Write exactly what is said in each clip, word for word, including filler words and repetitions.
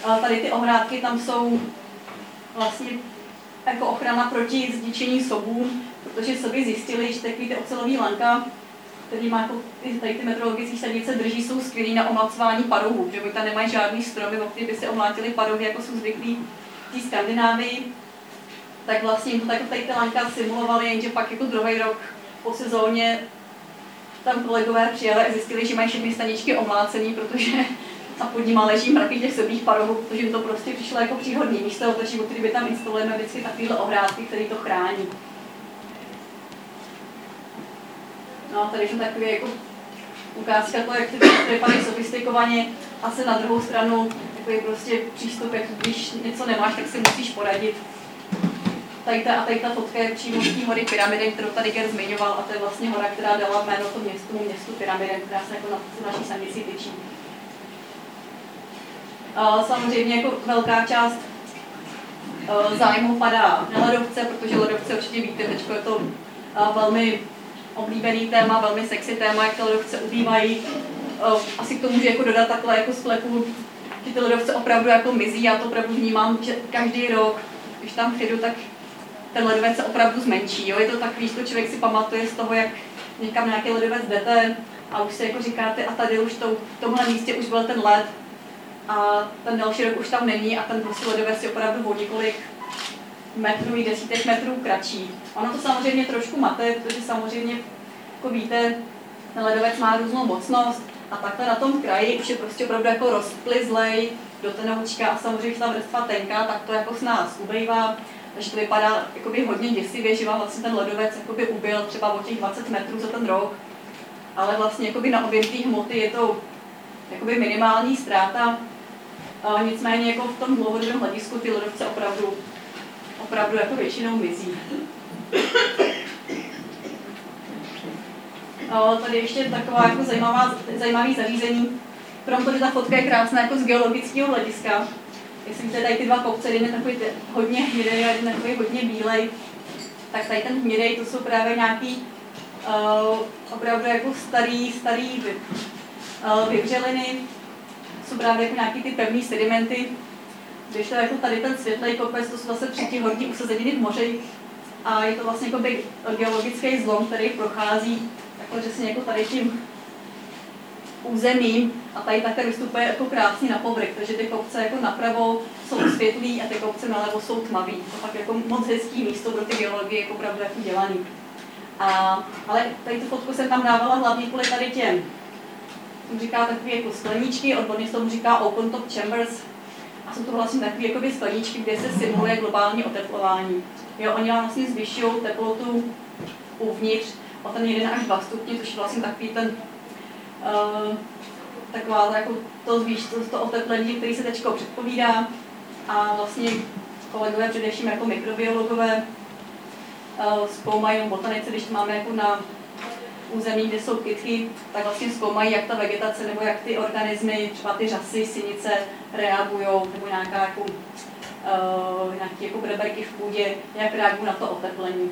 Tady ty ohrádky tam jsou vlastně jako ochrana proti zničení sobů, protože soby zjistili, že takový ty ocelový lanka, který má jako tady ty meteorologické stanice drží, jsou skvělý na omlacování parohů, že tam nemají žádný stromy, o kterých by si omlátili parohy, jako jsou zvyklí v té Skandinávii. Tak vlastně jim to tak tady ty lanka simulovali, jenže pak jako druhý rok po sezóně tam kolegové přijeli a zjistili, že mají všechny staničky omlácený, protože a pod nima leží mraky těch sobých parohů, protože jim to prostě přišlo jako příhodný místo, takže od by tam instalujeme vždycky takovýhle ohrádky, které to chrání. No a tady je takový jako ukázka to, jak ty vypadají sofistikovaně, a se na druhou stranu takový prostě přístup, jak když něco nemáš, tak si musíš poradit. Tady ta, a tady ta fotka je přímo z té hory Pyramiden, kterou tady Ger zmiňoval, a to je vlastně hora, která dala jméno tomu městu, městu Pyramiden, která se jako na naší samici tyčí. Samozřejmě jako velká část zájmu padá na ledovce, protože ledovce určitě víte, teď je to velmi oblíbený téma, velmi sexy téma, jak ty ledovce ubývají. Asi k tomu můžu jako dodat takhle jako sklepu, že ty ledovce opravdu jako mizí, já to opravdu vnímám, že každý rok, když tam přijdu, tak ten ledovec se opravdu zmenší. Jo? Je to takový, že to člověk si pamatuje z toho, jak někam nějaký ledovec jdete a už si jako říkáte, a tady už to, v tomhle místě už byl ten led, a ten další rok už tam není a ten prostě ledovec je opravdu o několik metrů, i desítek metrů kratší. Ono to samozřejmě trošku mate, protože samozřejmě, jako víte, ten ledovec má různou mocnost a takhle na tom kraji už je prostě opravdu jako rozplizlej do tenoučka a samozřejmě, když ta vrstva tenká, tak to jako s nás ubejvá, takže to vypadá jakoby hodně děsivě, že vám vlastně ten ledovec jakoby ubyl třeba o těch dvacet metrů za ten rok, ale vlastně jakoby na objem té hmoty je to jakoby minimální ztráta. Uh, nicméně jako v tom dlouhodobém hledisku ty ledovce opravdu, opravdu jako většinou mizí. Uh, tady ještě taková jako zajímavá, zajímavý zařízení. Kromě toho, že ta fotka je krásná jako z geologického hlediska. Jestli víte, tady ty dva kopce, jeden je takový hodně hnědej a jeden takový hodně bílej, tak tady ten hnědej, to jsou právě nějaký uh, opravdu jako starý, starý vy, uh, vyvřeliny. Jsou právě jako nějaký ty pevný sedimenty, když to jako tady ten světlej kopec, to jsou zase třetí horní usazeniny v moři a je to vlastně jako geologický zlom, který prochází jako přesně jako tady tím územím a tady také vystupuje jako krásně na povrch, takže ty kopce jako napravo jsou světlý a ty kopce nalevo jsou tmavý. To pak jako moc hezký místo pro ty geologie, jako opravdu jako dělaný. A, ale tady tu fotku jsem tam dávala hlavně kvůli tady těm. Tomu říká takové jako skleníčky, odborně se tomu říká open top chambers. A jsou to vlastně takové jakoby skleníčky, kde se simuluje globální oteplování. Jo, oni vlastně zvyšují teplotu uvnitř o ten jeden až dva stupně, což je vlastně takový ten uh, taková jako to zvýš, to, to oteplení, který se teďko předpovídá. A vlastně kolegové, především jako mikrobiologové, uh, zkoumají botanice, když to máme jako na území, kde jsou kytky, tak vlastně zkoumají, jak ta vegetace nebo jak ty organismy, třeba ty řasy, sinice reagují, nebo nějaká jako, uh, nějaké jako breberky v půdě, jak reagují na to oteplení.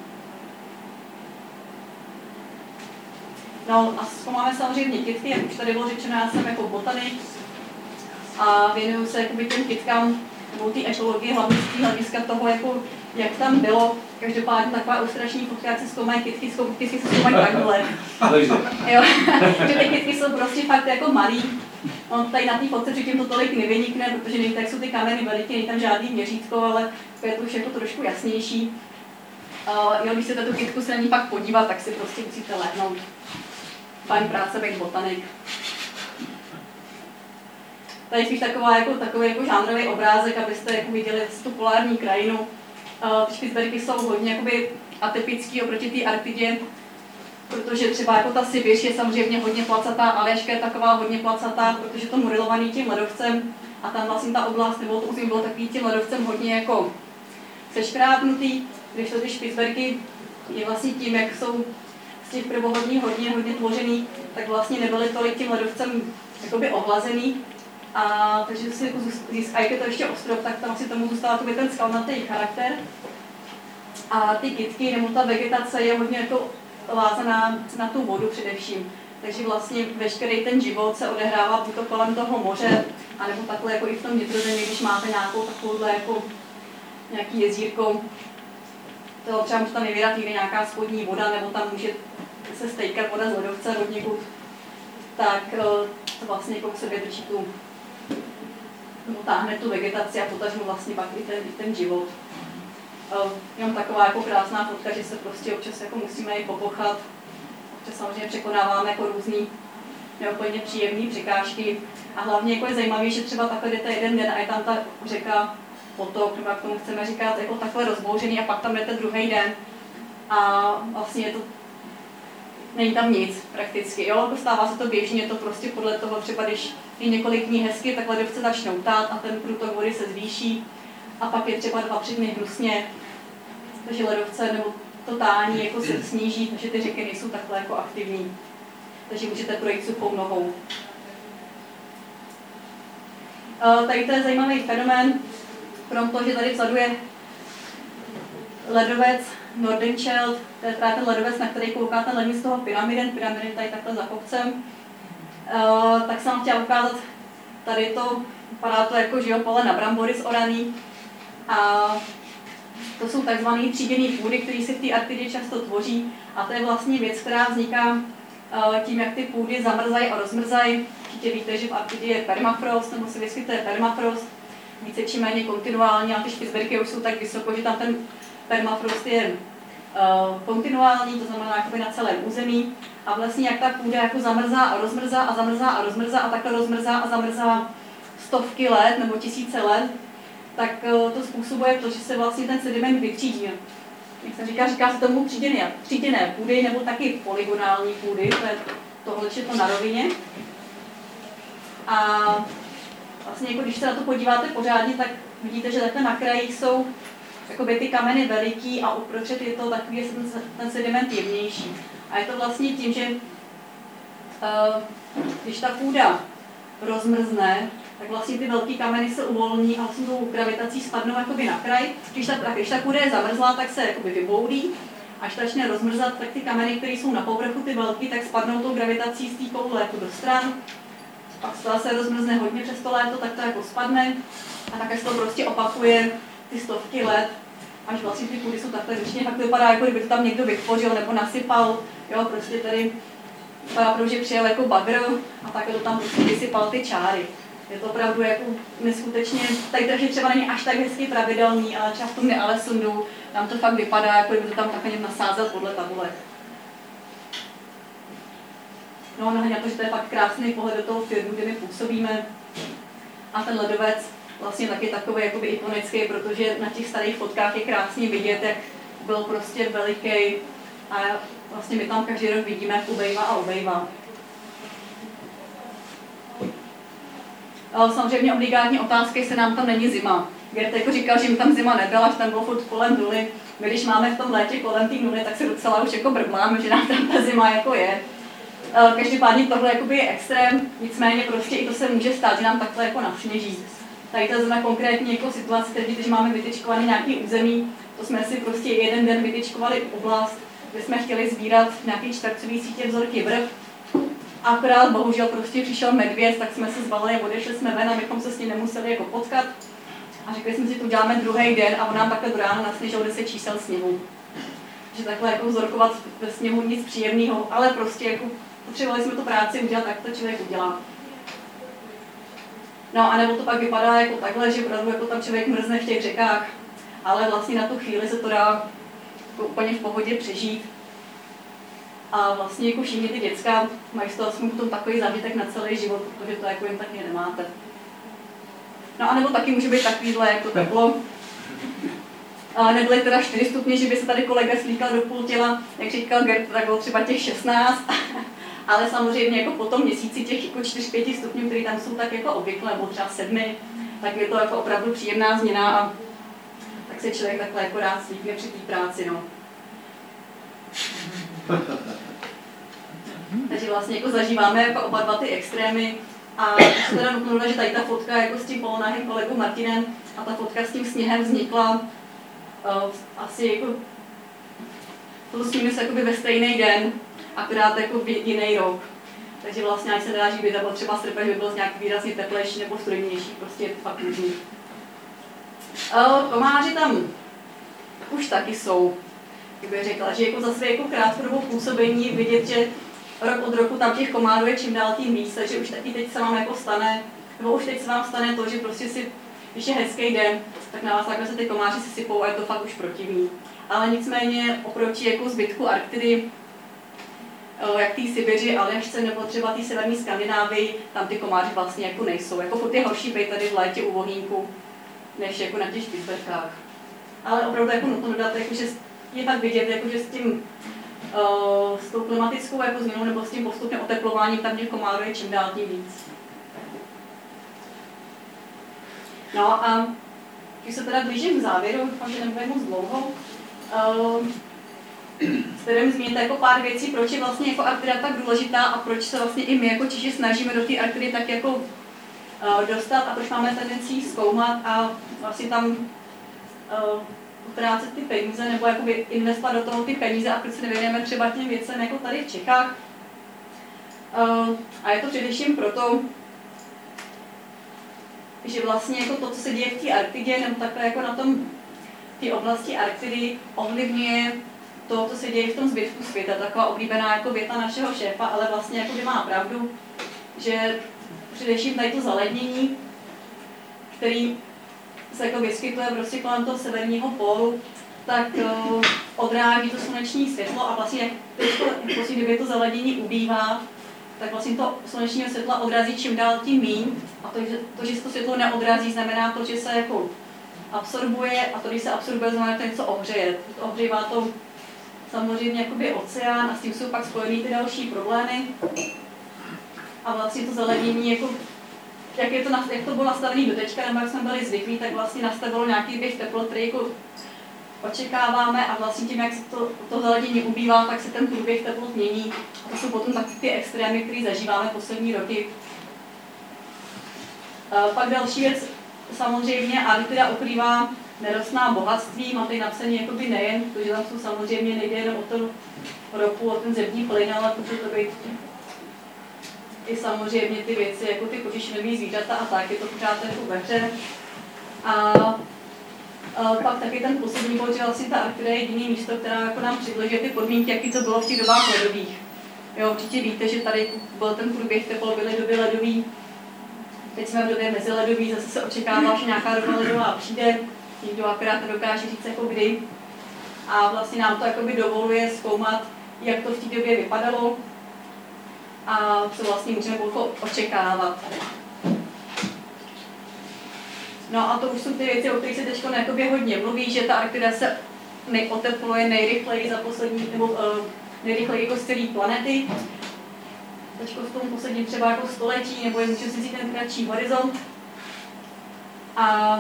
No a zkoumáme samozřejmě kytky, jak už tady bylo řečeno, já jsem jako botanik a věnuju se jakoby těm kytkám nebo té ekologii, hlavně z té hlediska toho, jako, jak tam bylo. Každopádně taková ilustrační fotka, jak se zkoumají kytky, kytky se zkoumají takhle. Jo, že ty kytky jsou prostě fakt jako malý. On tady na té fotce předtím to tolik nevynikne, protože nevíte, jak jsou ty kameny veliký, není tam žádný měřítko, ale je to už jako trošku jasnější. Uh, jo, když se tu kytku se na ní pak podívat, tak si prostě musíte lehnout. Fajn práce, být botanik. Tady spíš taková, jako, takový jako žánrový obrázek, abyste jako viděli tu polární krajinu. Uh, ty Špicbergy jsou hodně jakoby atypický oproti té Arktidě, protože třeba jako ta Sibiř je samozřejmě hodně placatá, Aljaška je taková hodně placatá, protože to modelovaný tím ledovcem a tam vlastně ta oblast nebo to území bylo takový tím ledovcem hodně jako seškrábnutý, když to ty Špicbergy je vlastně tím, jak jsou z těch prvohodních hodně, hodně tvořený, tak vlastně nebyly tolik tím ledovcem jakoby ohlazený. A takže si jako získá, jak je to ještě ostrov, tak tam asi tomu zůstává ten skalnatý charakter. A ty kytky nebo ta vegetace je hodně jako vázaná na tu vodu především. takže vlastně veškerý ten život se odehrává buď to kolem toho moře, anebo takhle jako i v tom vnitrozemí, když máte nějakou takovouhle jako nějaký jezírko, to třeba může tam vyvírat někde nějaká spodní voda, nebo tam může se stejkat voda z ledovce od někud, tak to vlastně jako k sobě drží tu, nebo táhne tu vegetaci a potažmo vlastně pak i ten, i ten život. Jenom taková jako krásná fotka, že se prostě občas jako musíme i popochat. Občas samozřejmě překonáváme jako různý neúplně příjemné překážky. A hlavně jako je zajímavé, že třeba takhle jdete jeden den a je tam ta řeka, potok, nebo jak tomu chceme říkat, jako takhle rozbouřený a pak tam jdete druhý den. A vlastně je to, není tam nic prakticky. Jo, jako stává se to běžně, je to prostě podle toho, třeba když je několik dní hezky, tak ledovce začnou tát a ten průtok vody se zvýší. A pak je třeba dva, tři dny hnusně, takže ledovce nebo to tání jako se sníží, takže ty řeky nejsou takhle jako aktivní. Takže můžete projít suchou nohou. Tady to je zajímavý fenomén, krom toho, že tady vzadu je ledovec Nordenskjöld, to je ten ledovec, na který kouká ten lední z toho pyramiden, pyramiden tady takhle za kopcem. Tak jsem vám chtěla ukázat, tady to, vypadá to jako živopole na brambory zoraný. A to jsou takzvané tříděné půdy, které se v té Arktidě často tvoří. A to je vlastně věc, která vzniká tím, jak ty půdy zamrzají a rozmrzají. Určitě víte, že v Arktidě je permafrost, nebo se vyskytuje permafrost, více či méně kontinuální, a ty Špicbergy už jsou tak vysoko, že tam ten permafrost je uh, kontinuální, to znamená jakoby na celém území. A vlastně jak ta půda jako zamrzá a rozmrzá a zamrzá a rozmrzá a takhle rozmrzá a zamrzá stovky let nebo tisíce let, tak to způsobuje to, že se vlastně ten sediment vytřídí. Jak jsem říká, říká se tomu tříděné, tříděné půdy nebo taky polygonální půdy, to je tohle, je to na rovině. A vlastně jako když se na to podíváte pořádně, tak vidíte, že takhle na krajích jsou jakoby ty kameny veliký a uprostřed je to takový, že ten, ten sediment jemnější. A je to vlastně tím, že uh, když ta půda rozmrzne, tak vlastně ty velké kameny se uvolní a vlastně tou gravitací spadnou jakoby na kraj. Když ta, když ta půda je zamrzlá, tak se jakoby vyboulí. Až začne rozmrzat, tak ty kameny, které jsou na povrchu, ty velké, tak spadnou tou gravitací z té koule jako do stran. Pak se rozmrzne hodně přes to léto, tak to jako spadne. A tak se to prostě opakuje ty stovky let, až vlastně ty půdy jsou takhle řečně, fakt to vypadá, jako kdyby to tam někdo vytvořil nebo nasypal. Jo, prostě tady vypadá, že přijel jako bagr a takhle to tam prostě vysypal ty čáry. Je to opravdu jako neskutečně, tady takže třeba není až tak hezky pravidelný, ale třeba v tom Nealesundu, tam to fakt vypadá, jako kdyby to tam takhle někdo nasázel podle tabulek. No, nehledě na to, že to je fakt krásný pohled do toho filmu, kde my působíme. A ten ledovec vlastně taky takový jakoby ikonický, protože na těch starých fotkách je krásně vidět, jak byl prostě veliký a vlastně my tam každý rok vidíme, jak ubejvá a ubejvá. Samozřejmě obligátní otázka, jestli nám tam není zima. Gert jako říkal, že mi tam zima nebyla, že tam bylo furt kolem nuly. My když máme v tom létě kolem té nuly, tak se docela už jako brbláme, že nám tam ta zima jako je. Každopádně tohle je extrém, nicméně prostě i to se může stát, že nám takhle jako nasněží. Tady to je zrovna konkrétní jako situace, teď, že máme vytyčkovaný nějaký území, to jsme si prostě jeden den vytyčkovali oblast, kde jsme chtěli sbírat nějaký čtvercový sítě vzorky vrch. Akorát bohužel prostě přišel medvěd, tak jsme se zbalili a odešli jsme ven, abychom se s ním nemuseli jako potkat. A řekli jsme si, to uděláme druhý den a on nám takhle do rána nasněžil deset čísel sněhu. Že takhle jako vzorkovat ve sněhu nic příjemného, ale prostě jako potřebovali jsme tu práci udělat, tak to člověk udělá. No a nebo to pak vypadá jako takhle, že opravdu jako tam člověk mrzne v těch řekách, ale vlastně na tu chvíli se to dá jako úplně v pohodě přežít. A vlastně jako všichni ty děcka mají z toho aspoň potom takový zážitek na celý život, protože to jako jen taky nemáte. No a nebo taky může být takovýhle jako teplo. A nebyly teda čtyři stupně, že by se tady kolega slíkal do půl těla, jak říkal Gert, tak bylo třeba těch šestnáct. Ale samozřejmě jako po tom měsíci těch jako čtyři pět stupňů, které tam jsou tak jako obvykle, nebo třeba sedmi, tak je to jako opravdu příjemná změna a tak se člověk takhle jako rád slíkne při té práci, no. Takže vlastně jako zažíváme jako oba dva ty extrémy a se teda nutno dodat, že tady ta fotka jako s tím polonáhým kolegou Martinem a ta fotka s tím sněhem vznikla uh, asi jako plus minus jakoby ve stejný den, akorát jako v jiný rok. Takže vlastně ani se nedá, že by to bylo třeba srpen, že by byl nějaký výrazně teplejší nebo studenější, prostě je to fakt různý. Komáři tam už taky jsou, jak bych řekla, že jako za své jako krátkodobou působení vidět, že rok od roku tam těch komárů je čím dál tím víc, takže už taky teď se vám jako stane, nebo už teď se vám stane to, že prostě si, když je hezký den, tak na vás takhle se ty komáři si sypou a je to fakt už protivný. Ale nicméně oproti jako zbytku Arktedy, jak té Sibiři, Aljašce nebo třeba té severní Skandinávii, tam ty komáři vlastně jako nejsou. Jako furt je horší být tady v létě u Vohýnku, než jako na těch Špicberkách. Ale opravdu jako nutno dodat, jako, že je tak vidět, jako, že s tím uh, s tou klimatickou jako změnou nebo s tím postupným oteplováním tam těch komárů je čím dál tím víc. No a když se teda blížím k závěru, doufám, že nebude moc dlouho, uh, s kterým zmíníte jako pár věcí, proč je vlastně jako Arktida tak důležitá a proč se vlastně i my jako Češi snažíme do té Arktidy tak jako uh, dostat a proč máme tendenci zkoumat a vlastně tam uh, utrácet ty peníze nebo jakoby investovat do toho ty peníze a proč se nevěnujeme třeba těm věcem jako tady v Čechách. Uh, a je to především proto, že vlastně jako to, co se děje v té Arktidě, nebo takhle jako na tom té oblasti Arktidy ovlivňuje to, co se děje v tom zbytku světa. Taková oblíbená jako věta našeho šéfa, ale vlastně jako by má pravdu, že především tady to zalednění, který se jako vyskytuje prostě kolem toho severního pólu, tak uh, odráží to sluneční světlo a vlastně jak to, vlastně, kdyby to zalednění ubývá, tak vlastně to slunečního světla odrazí čím dál tím míň. A to, že, to, že se to světlo neodrazí, znamená to, že se jako absorbuje a to, když se absorbuje, znamená, že to něco ohřeje. Ohřívá to samozřejmě jakoby oceán a s tím jsou pak spojený ty další problémy. A vlastně to zalednění, jako, jak, je to, jak to bylo nastavené do teďka, nebo jak jsme byli zvyklí, tak vlastně nastavilo nějaký běh teplot, který jako očekáváme a vlastně tím, jak se to, to zalednění ubývá, tak se ten průběh teplot mění. A to jsou potom taky ty extrémy, které zažíváme poslední roky. E, pak další věc, samozřejmě Arktida ukrývá nerostná bohatství, máte napsaný jakoby nejen, protože tam jsou samozřejmě nejde jenom o tu ropu, o ten zemní plyn, ale může to být i samozřejmě ty věci, jako ty kožešinový zvířata a tak, je to pořád jako ve hře. A, a pak taky ten poslední bod, že vlastně ta Arktida je jediné místo, která jako nám přibližuje ty podmínky, jaký to bylo v těch dobách ledových. Jo, určitě víte, že tady byl ten průběh teplot, byly doby ledový. Teď jsme v době meziledový, zase se očekává, že nějaká doba ledová přijde, nikdo akorát nedokáže říct jako kdy. A vlastně nám to jakoby dovoluje zkoumat, jak to v té době vypadalo a co vlastně můžeme očekávat. No a to už jsou ty věci, o kterých se teď hodně mluví, že ta Arktida se otepluje nejrychleji za poslední, nebo uh, nejrychleji jako z celé planety. Teď v tom posledním třeba jako století, nebo je můžeme si říct ten kratší horizont. A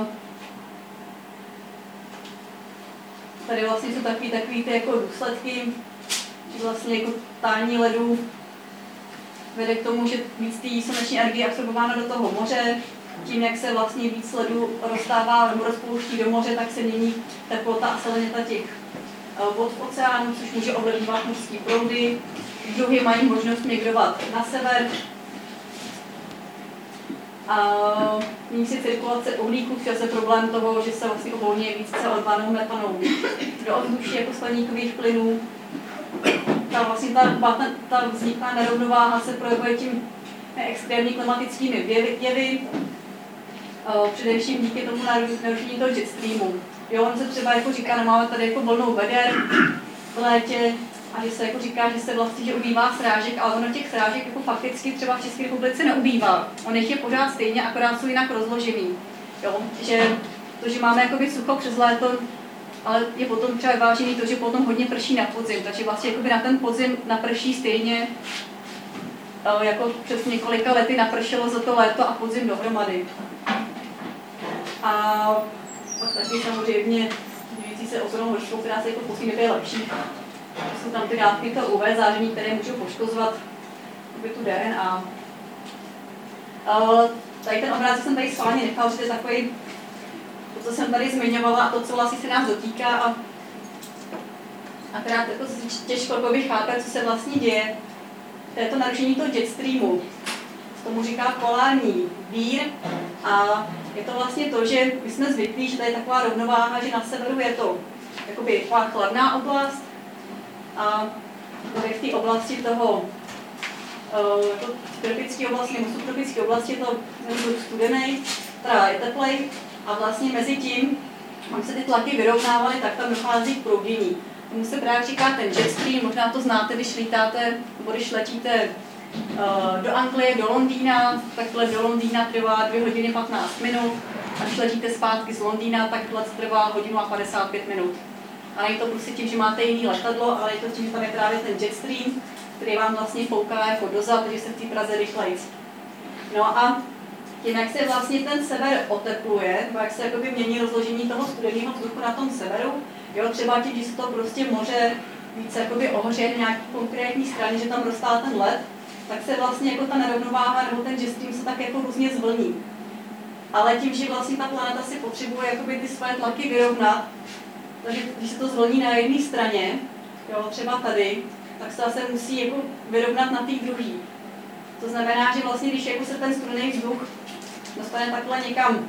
tady vlastně jsou takový, takový ty jako důsledky, že vlastně jako tání ledů vede k tomu, že víc té sluneční energie je absorbována do toho moře. Tím, jak se vlastně víc ledu rozstává nebo rozpouští do moře, tak se mění teplota a salinita těch vod v oceánu, což může ovlivňovat mořské proudy. Druhy mají možnost migrovat na sever. A mění se cirkulace uhlíku, což je problém toho, že se vlastně uvolňuje víc C O dva nebo metanou do ovzduší jako skleníkových plynů. Ta, vlastně ta, ta, ta vzniklá nerovnováha se projevuje tím extrémní klimatickými jevy, především díky tomu narušení toho jet streamu. Jo, on se třeba jako říká, no máme tady jako vlnou veder v létě a že se jako říká, že se vlastně že ubývá srážek, ale ono těch srážek jako fakticky třeba v České republice neubývá. On jich je pořád stejně, akorát jsou jinak rozložený. Jo, že to, že máme jakoby sucho přes léto, ale je potom třeba vážený to, že potom hodně prší na podzim, takže vlastně jakoby na ten podzim naprší stejně, jako přes několika lety napršelo za to léto a podzim dohromady. A pak taky samozřejmě dívající se ozonovou vlhčkou, která se jako v poslední době je lepší. Jsou tam ty dávky to U V záření, které můžou poškozovat tu D N A. Tady ten obrázek jsem tady schválně nechal, že to je takový, to, co jsem tady zmiňovala a to, co vlastně se nás dotýká a akorát jako těžko chápe, co se vlastně děje. to je to narušení toho jet streamu. Tomu říká polární vír a je to vlastně to, že my jsme zvyklí, že tady je taková rovnováha, že na severu je to jakoby taková chladná oblast a tady v té oblasti toho uh, tropické oblasti nebo subtropické oblasti je to studený, teda je teplej a vlastně mezi tím, aby se ty tlaky vyrovnávaly, tak tam dochází k proudění. Tomu se právě říká ten jet stream, možná to znáte, když lítáte nebo když letíte do Anglie, do Londýna, takhle do Londýna trvá dvě hodiny patnáct minut a když letíte zpátky z Londýna, tak let trvá hodinu a padesát pět minut. A není to prostě tím, že máte jiný letadlo, ale je to tím, že tam je právě ten jet stream, který vám vlastně fouká jako dozad, takže se v té Praze rychleji. No a tím, jak se vlastně ten sever otepluje, nebo jak se jakoby mění rozložení toho studeného vzduchu na tom severu, jo, třeba tím, že se to prostě moře více jakoby ohřeje v nějaký konkrétní straně, že tam roztál ten led, tak se vlastně jako ta nerovnováha nebo ten jet stream se tak jako různě zvlní. Ale tím, že vlastně ta planeta si potřebuje jakoby ty své tlaky vyrovnat, takže když se to zvlní na jedné straně, jo, třeba tady, tak se zase musí jako vyrovnat na té druhé. To znamená, že vlastně když jako se ten studený vzduch dostane takhle někam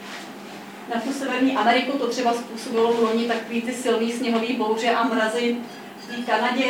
na tu severní Ameriku, to třeba způsobilo v loni takový ty silný sněhový bouře a mrazy v té Kanadě.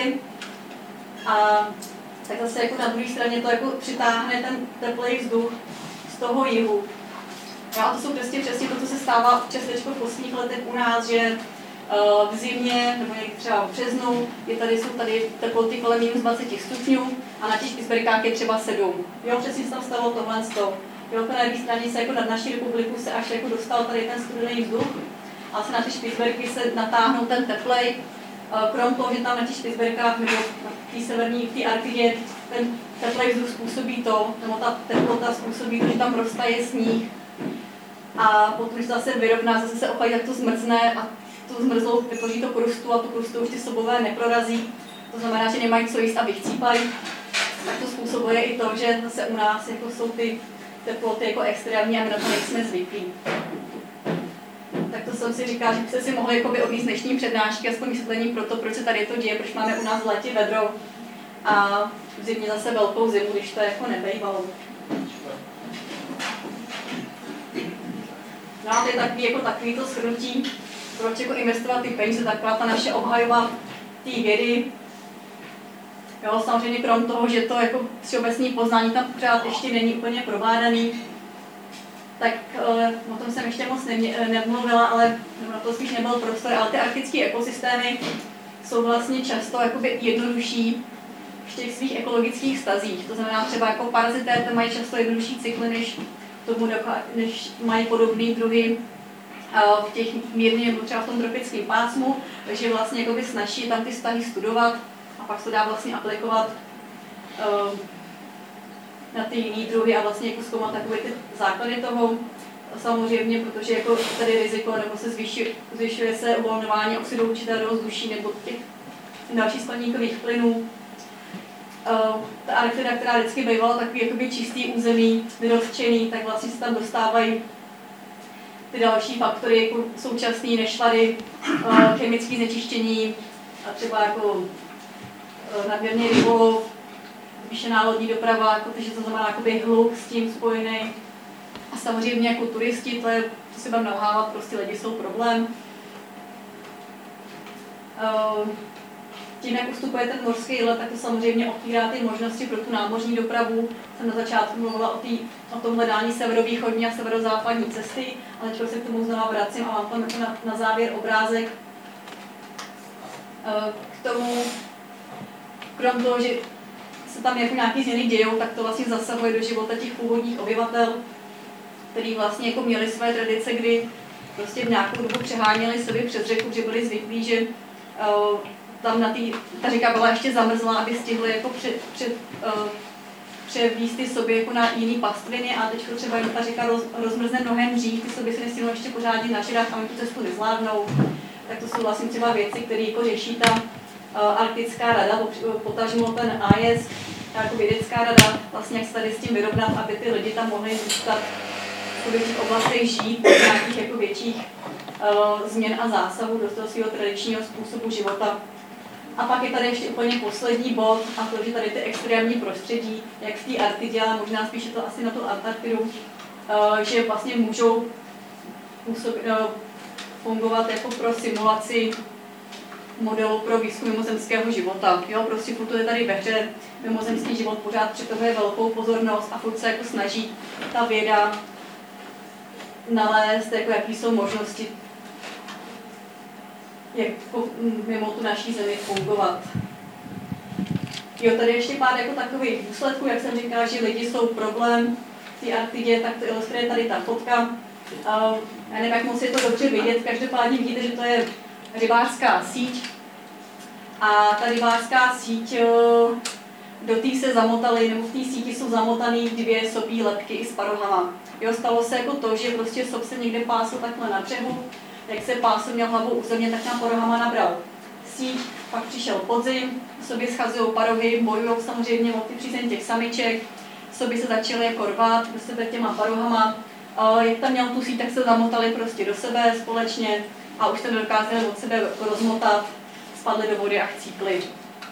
A tak zase jako na druhé straně to jako přitáhne ten teplý vzduch z toho jihu. A to jsou přesně přesně to, co se stává často v posledních letech u nás, že uh, v zimě nebo někdy třeba v březnu je tady, jsou tady teploty kolem minus dvacet stupňů a na těch Špicbergách je třeba sedm. Jo, přesně se tam stalo tohle z toho. Jo, na jedné straně se jako nad naší republiku se až jako dostal tady ten studený vzduch a se na ty Špicbergy se natáhnou ten teplej. Krom toho, že tam na těch Špicbergách nebo na té severní, v té Arktidě ten teplej vzduch způsobí to, nebo ta teplota způsobí to, že tam roztaje sníh. A potom, když to zase vyrovná, zase se ochladí, tak to zmrzne a to zmrzlou vytvoří to krustu a tu krustu už ty sobové neprorazí. To znamená, že nemají co jíst a vychcípají. Tak to způsobuje i to, že zase u nás jako jsou ty teploty jako extrémní a my na to nejsme zvyklí. Tak to jsem si říkala, že byste si mohli jakoby odníst dnešní přednášky, aspoň vysvětlení pro to, proč se tady to děje, proč máme u nás v létě vedro a v zimě zase velkou zimu, když to jako nebejvalo. No a to je takový, jako takový to shrnutí, proč jako investovat ty peníze, taková ta naše obhajoba té vědy. Jo, samozřejmě krom toho, že to jako všeobecné poznání tam pořád ještě není úplně probádaný, tak uh, o tom jsem ještě moc nemě, nemluvila, ale na to spíš nebyl prostor, ale ty arktické ekosystémy jsou vlastně často jakoby jednodušší v těch svých ekologických vztazích. To znamená třeba jako parazité mají často jednodušší cykly, než, tomu, než mají podobné druhy uh, v těch mírně nebo třeba v tom tropickém pásmu, takže vlastně jakoby snaží tam ty vztahy studovat a pak se dá vlastně aplikovat uh, na ty jiné druhy a vlastně jako zkoumat takové ty základy toho, samozřejmě, protože jako tady riziko nebo se zvyšuje, zvyšuje se uvolňování oxidu uhličitého vzduší nebo těch dalších skleníkových plynů. Uh, ta Arktida, která vždycky bývala takový jakoby čistý území, vyrostčený, tak vlastně se tam dostávají ty další faktory, jako současný nešvary, uh, chemické znečištění a třeba jako uh, nadměrný rybolov, zvýšená lodní doprava, jako, takže to znamená jakoby hluk s tím spojený. A samozřejmě jako turisti, to je, to si budeme nalhávat, prostě lidi jsou problém. Tím, jak ustupuje ten morský let, tak to samozřejmě otvírá ty možnosti pro tu námořní dopravu. Jsem na začátku mluvila o, tý, o tom hledání severovýchodní a severozápadní cesty, ale teď se k tomu znovu vracím a mám tam na, na závěr obrázek k tomu, krom toho, že se tam jako nějaké změny dějou, tak to vlastně zasahuje do života těch původních obyvatel, kteří vlastně jako měli své tradice, kdy prostě v nějakou dobu přeháněli sobě přes řeku, že byli zvyklí, že uh, tam na tý, ta řeka byla ještě zamrzlá, aby stihli jako před, před, uh, převízt ty sobě jako na jiný pastviny a teď třeba jenom ta řeka roz, rozmrzne mnohem dřív, ty sobě se nestihnou ještě pořádně nažrat a oni tu cestu nezvládnou. Tak to jsou vlastně třeba věci, které jako řeší ta uh, Arktická rada, potažmo ten A E S, ta jako vědecká rada, vlastně jak se tady s tím vyrovnat, aby ty lidi tam mohli zůstat v těch oblastech žít, v nějakých jako větších uh, změn a zásahů do toho svého tradičního způsobu života. A pak je tady ještě úplně poslední bod, a to, že tady ty extrémní prostředí, jak v té Arktidě, ale možná spíše to asi na tu Antarktidu, že vlastně můžou působit, fungovat jako pro simulaci modelu pro výzkum mimozemského života. Jo, prostě furt je tady ve hře, mimozemský život pořád přitahuje velkou pozornost a furt se jako snaží ta věda nalézt, jako jaký jsou možnosti, jak mimo tu naší zemi fungovat. Jo, tady ještě pár jako takových důsledků, jak jsem říkala, že lidi jsou problém v té Arktidě, tak to ilustruje tady ta fotka. Uh, já nevím, jak moc je to dobře vidět, každopádně vidíte, že to je rybářská síť. A ta rybářská síť, uh, do té se zamotaly, nebo v té síti jsou zamotané dvě sopí lebky i s parohama. Jo, stalo se jako to, že prostě sop se někde pásl takhle na břehu, jak se pásl, měl hlavu u země, tak tam parohama nabral síť, pak přišel podzim, sobě schazují parohy, bojují samozřejmě o ty přízeň těch samiček, sobě se začaly jako rvát do sebe těma parohama. Jak tam měl tu síť, tak se zamotali prostě do sebe společně a už se nedokázali od sebe rozmotat, spadli do vody a chcípli.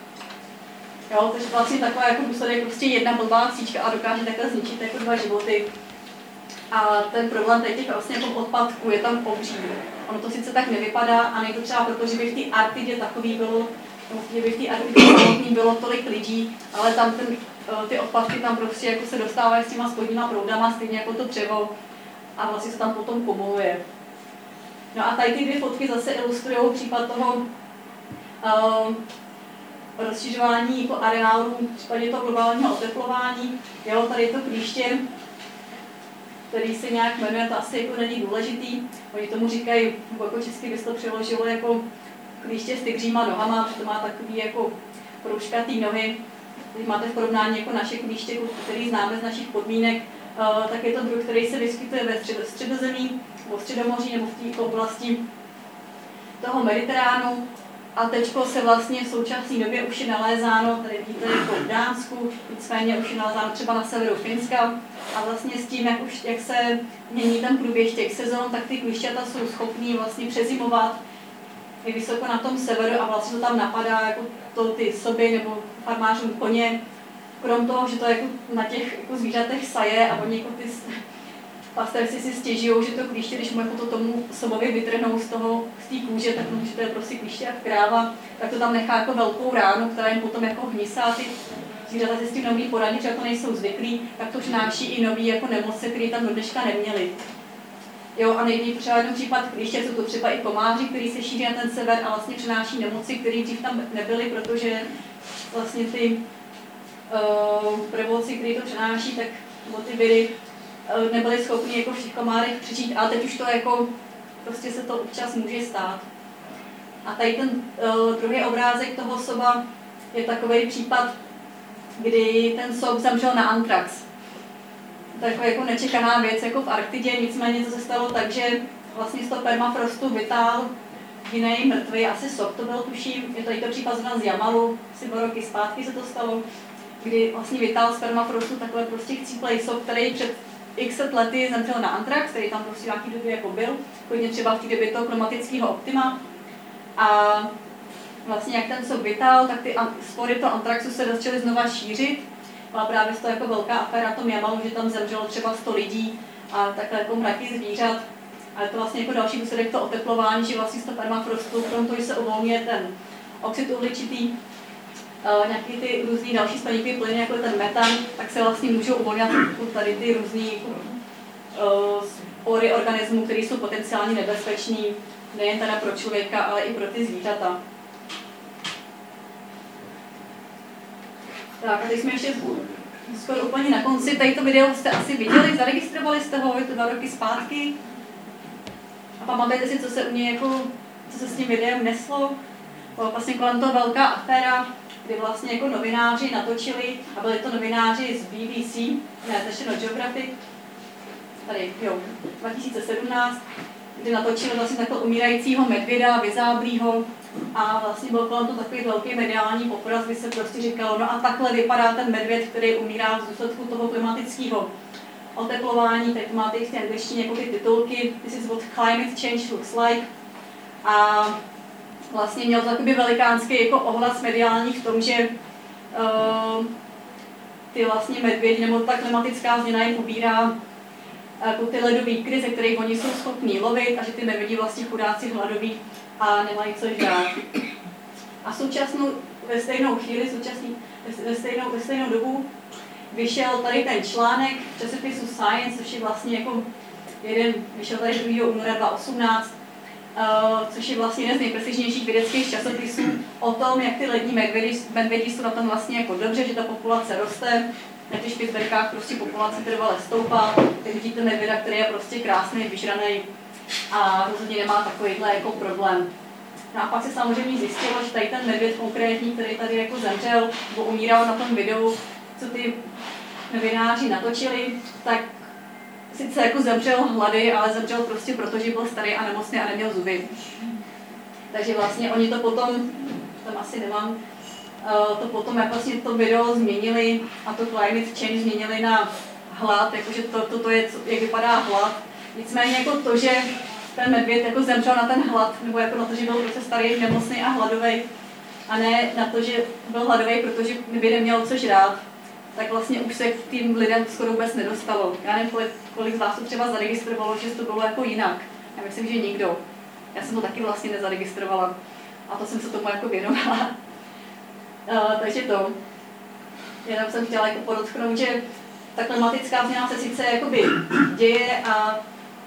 Jo, takže vlastně taková jako důsledek prostě jedna blbá síčka a dokáže takhle zničit jako dva životy. A ten problém těch vlastně jako odpadků je tam obří. Ono to sice tak nevypadá a není to třeba proto, že by v té Arktidě takový bylo, že by v té Arktidě samotný bylo tolik lidí, ale tam ten, ty odpadky tam prostě jako se dostávají s těma spodníma proudama, stejně jako to dřevo a vlastně se tam potom kumuluje. No a tady ty dvě fotky zase ilustrují případ toho uh, rozšiřování jako areálu, v případě toho globálního oteplování. Jo, tady je to klíště, který se nějak jmenuje, to asi jako není důležitý. Oni tomu říkají, nebo jako česky by se to přeložilo jako klíště s tygříma nohama, to má takový jako proužkatý nohy. Když máte v porovnání jako naše klíště, který známe z našich podmínek, tak je to druh, který se vyskytuje ve střed, středozemí, v Středomoří nebo v té oblasti toho Mediteránu. A teďko se vlastně v současné době už je nalézáno, tady vidíte jako v Dánsku, nicméně už je nalézáno třeba na severu Finska. A vlastně s tím, jak, už, jak se mění ten průběh těch sezon, tak ty klíšťata jsou schopný vlastně přezimovat i vysoko na tom severu a vlastně to tam napadá jako to ty soby nebo farmářům koně. Krom toho, že to jako na těch jako zvířatech saje a oni jako ty pastevci si stěžují, že to klíště, když mu jako to tomu sobovi vytrhnou z toho, z té kůže, tak že to je prostě klíště jak kráva, tak to tam nechá jako velkou ránu, která jim potom jako hnisá. Ty zvířata si s tím neumí poradit, že to nejsou zvyklí, tak to přináší i nový jako nemoce, které tam do dneška neměli. Jo, a nejvíc třeba jeden případ klíště, jsou to třeba i komáři, který se šíří na ten sever a vlastně přináší nemoci, které dřív tam nebyly, protože vlastně ty uh, prvoci, které to přináší, tak nebo ty viry uh, nebyly schopni jako v těch komárech přežít, ale teď už to jako, prostě se to občas může stát. A tady ten uh, druhý obrázek toho soba je takový případ, kdy ten sob zemřel na antrax. Taková jako nečekaná věc jako v Arktidě, nicméně to se stalo tak, že vlastně z toho permafrostu vytál jiný mrtvý, asi sob to byl, tuším, je tady to případ z Jamalu, asi dva roky zpátky se to stalo, kdy vlastně vytál z permafrostu takhle prostě chcíplej sob, který před x set lety zemřel na antrax, který tam prostě v nějaký době jako byl, hodně třeba v té době toho klimatického optima. A vlastně jak ten sob vytál, tak ty spory toho antraxu se začaly znova šířit. Byla právě z toho jako velká aféra tom Jamalu, že tam zemřelo třeba sto lidí a takhle jako mraky zvířat. A je to vlastně jako další důsledek to oteplování, že vlastně z toho permafrostu, krom toho, že se uvolňuje ten oxid uhličitý, uh, nějaký ty různý další skleníkové plyny, jako ten metan, tak se vlastně můžou uvolňovat tady ty různý uh, spory organismů, které jsou potenciálně nebezpečný, nejen teda pro člověka, ale i pro ty zvířata. Tak a teď jsme ještě skoro úplně na konci. Tady to video jste asi viděli, zaregistrovali jste ho, je to dva roky zpátky. A pamatujete si, co se u něj jako, co se s tím videem neslo? Byla vlastně kolem toho velká aféra, kdy vlastně jako novináři natočili, a byli to novináři z B B C, ne, National Geographic, tady, jo, dva tisíce sedmnáct, kdy natočili vlastně takhle umírajícího medvěda, vyzáblýho, a vlastně byl kolem to takový velký mediální popras, kdy se prostě říkalo, no a takhle vypadá ten medvěd, který umírá v důsledku toho klimatického oteplování. Teď máte i v té angličtině jako ty titulky, this is what climate change looks like. A vlastně měl to takový velikánský jako ohlas mediální v tom, že uh, ty vlastně medvědi nebo ta klimatická změna jim ubírá jako ty ledový kry, ze kterých oni jsou schopní lovit a že ty medvědi vlastně chudáci hladoví a nemají co žrát. A současnou, ve stejnou chvíli, současný, ve, stejnou, ve stejnou dobu vyšel tady ten článek v časopisu Science, což je vlastně jako jeden, vyšel tady druhého února dva tisíce osmnáct, uh, což je vlastně jeden z nejprestižnějších vědeckých časopisů o tom, jak ty lední medvědi, medvědi jsou na tom vlastně jako dobře, že ta populace roste, na těch Špicberkách prostě populace trvale stoupá, teď vidíte medvěda, který je prostě krásný, vyžraný a rozhodně nemá takovýhle jako problém. No a pak se samozřejmě zjistilo, že tady ten medvěd konkrétní, který tady jako zemřel, nebo umíral na tom videu, co ty novináři natočili, tak sice jako zemřel hlady, ale zemřel prostě proto, že byl starý a nemocný a neměl zuby. Takže vlastně oni to potom, tam asi nemám, to potom jak vlastně to video změnili a to climate change změnili na hlad, jakože to, to, to je, jak vypadá hlad. Nicméně jako to, že ten medvěd jako zemřel na ten hlad, nebo jako na to, že byl prostě starý, nemocný a hladový, a ne na to, že byl hladový, protože by neměl co žrát, tak vlastně už se k tím lidem skoro vůbec nedostalo. Já nevím, kolik, kolik z vás to třeba zaregistrovalo, že to bylo jako jinak. Já myslím, že nikdo. Já jsem to taky vlastně nezaregistrovala a to jsem se tomu jako věnovala. Uh, takže to. Jenom jsem chtěla jako podotknout, že ta klimatická změna se sice jakoby děje a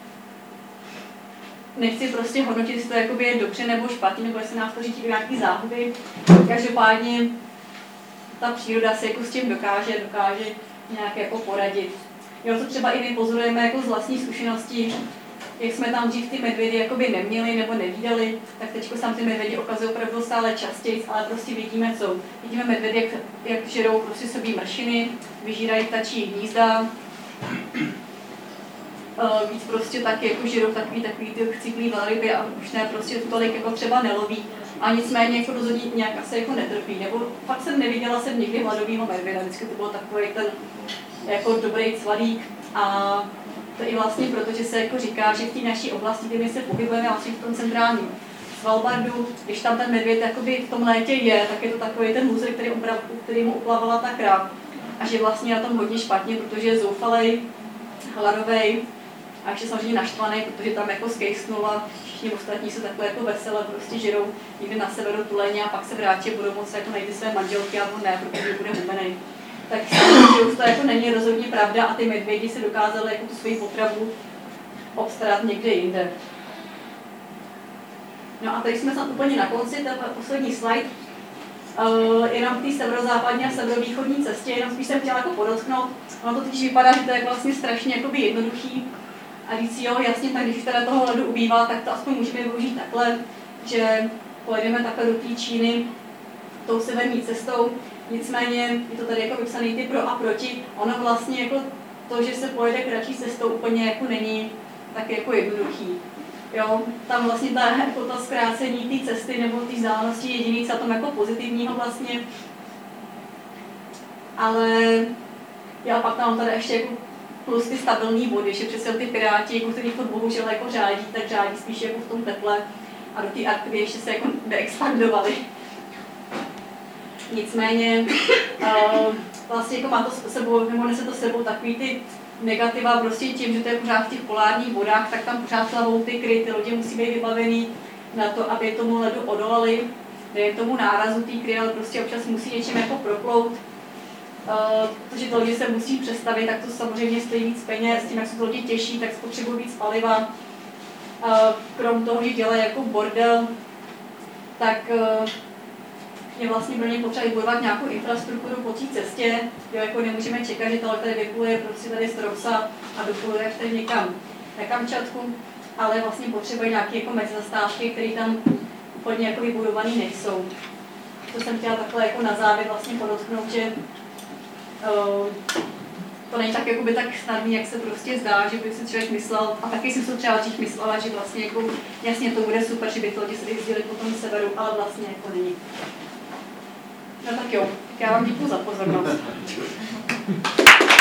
nechci prostě hodnotit, jestli to jakoby je dobře nebo špatně, nebo jestli nás to řídí nějaký záhuby. Každopádně ta příroda se jako s tím dokáže, dokáže nějak jako poradit. Jo, to třeba i my pozorujeme jako z vlastní zkušenosti, jak jsme tam dřív ty medvědy jakoby neměli nebo nevídali, tak teď se tam ty medvědi okazují opravdu stále častěji, ale prostě vidíme co. Vidíme medvědy, jak, jak žerou prostě sobí mršiny, vyžírají ptačí hnízda, uh, víc prostě taky jako žerou takový, takový ty cyklý velryby a už ne prostě tolik jako třeba neloví. A nicméně jako rozhodně nějak asi jako netrpí, nebo fakt jsem neviděla jsem nikdy hladovýho medvěda, vždycky to byl takový ten jako dobrý cvalík a to i vlastně proto, že se jako říká, že v té naší oblasti, kde my se pohybujeme, vlastně v tom centrálním Svalbardu, když tam ten medvěd jakoby v tom létě je, tak je to takový ten hůzr, který, který mu uplavala ta kráv a že vlastně na tom hodně špatně, protože je zoufalej, hladovej a ještě samozřejmě naštvaný, protože tam jako skejsnul a všichni ostatní se takhle jako veselé prostě žerou někde na severu tuleně a pak se vrátí a budou moci jako najít své manželky a on ne, protože bude hubenej. Tak že už to jako není rozhodně pravda a ty medvědi se dokázaly jako tu svoji potravu obstarat někde jinde. No a tady jsme snad úplně na konci, ten poslední slide. Uh, jenom k té severozápadní a severovýchodní cestě, jenom spíš jsem chtěla jako podotknout. Ono to totiž vypadá, že to je vlastně strašně jakoby jednoduchý. A říct jo, jasně, tak když už teda toho ledu ubývá, tak to aspoň můžeme využít takhle, že pojedeme takhle do té Číny tou severní cestou. Nicméně je to tady jako vypsaný ty pro a proti. Ono vlastně jako to, že se pojede kratší cestou, úplně jako není tak jako jednoduchý. Jo, tam vlastně ta, jako ta zkrácení té cesty nebo té vzdálenosti je jediný, co tam jako pozitivního vlastně. Ale já pak tam tady ještě jako plus ty stabilní vody, že přece ty piráti, jako kterých to bohužel jako řádí, tak řádí spíš jako v tom teple a do té Arktidy ještě se jako neexpandovali. Nicméně uh, vlastně jako má to s sebou, nebo nese to s sebou takový ty negativa prostě tím, že to je pořád v těch polárních vodách, tak tam pořád plavou ty kry, ty lodě musí být vybavený na to, aby tomu ledu odolali, nejen tomu nárazu té kry, ale prostě občas musí něčím jako proplout. Uh, protože ty lodi se musí přestavit, tak to samozřejmě stojí víc peněz, tím jak jsou ty lodi těžší, tak spotřebují víc paliva. Uh, krom toho, že dělají jako bordel, tak uh, je vlastně pro ně potřeba vybudovat nějakou infrastrukturu po té cestě. Jo, jako nemůžeme čekat, že ta loď tady vypluje prostě tady z Roxa a dopluje až tady někam na Kamčatku, ale vlastně potřebují nějaké jako mezizastávky, které tam úplně jako vybudované nejsou. To jsem chtěla takhle jako na závěr vlastně podotknout, že uh, to není tak, jakoby, tak snadný, jak se prostě zdá, že by si člověk myslel, a taky jsem se třeba dřív myslela, že vlastně jako, jasně to bude super, že by to lidi se vyjezdili po tom severu, ale vlastně jako není. No tak jo, tak já vám děkuju za pozornost.